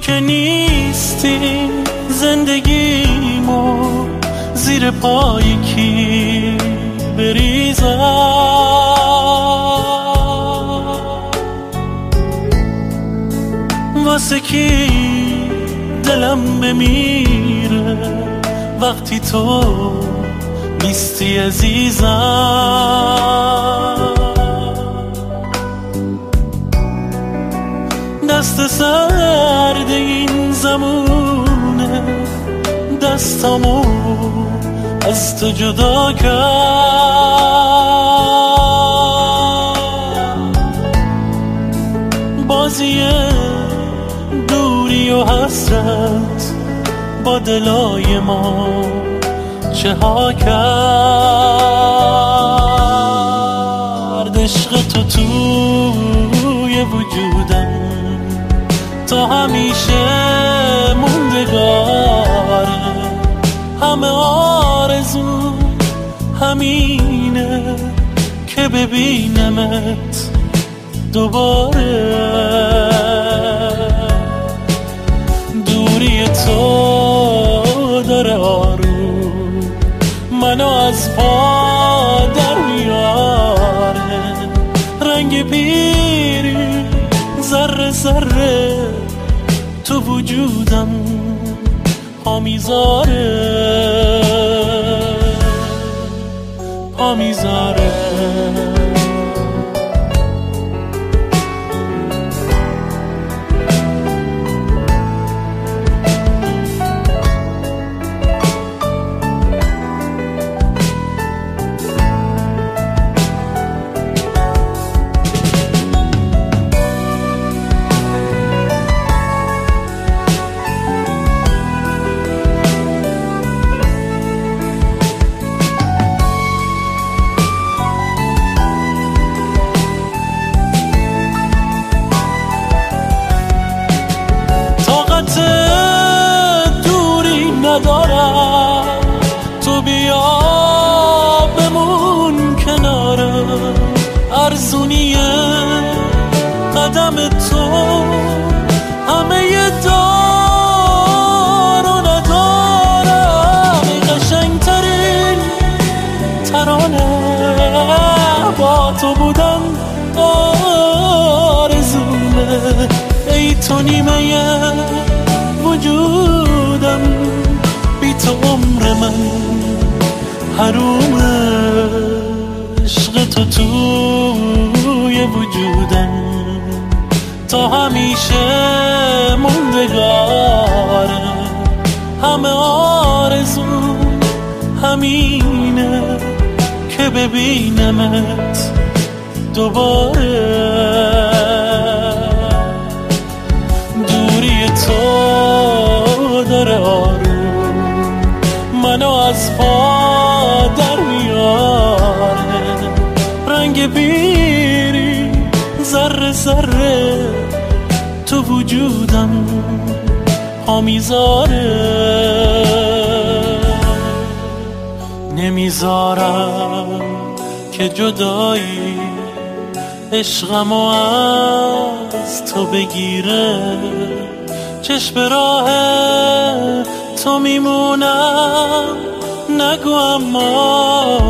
که نیستی زندگیمو زیر پای کی بریزم؟ واسه کی دلم بمیره وقتی تو نیستی عزیزم؟ دست سرد این زمونه دستامو از تو جدا کرد. بازی دوری و حسرت با دلای ما چه ها کرد. عشق تو توی وجودم تا همیشه موندگاره. همه آرزو همینه که ببینمت دوباره. دوری تو داره آروم منو از پا در میاره. رنگ پیری ذره ذره تو وجودم پا میذاره پا میذاره. دوری ندارم تو بیا بمون کنارم. ارزونیه قدم تو همه دار و ندارم. ای قشنگترین ترانه با تو بودن آرزومه. ای تو نیمه وجودم بی تو عمر من حرومه. عشق تو توی وجودم تا همیشه موندگاره. همه آرزو همینه که ببینمت دوباره. دوری تو داره آروم منو از پا در میاره. رنگ پیری ذره ذره تو وجودم پا میذاره. نمیذارم که جدایی عشقمو از تو بگیره. چشم راه تو میمونم نگو اما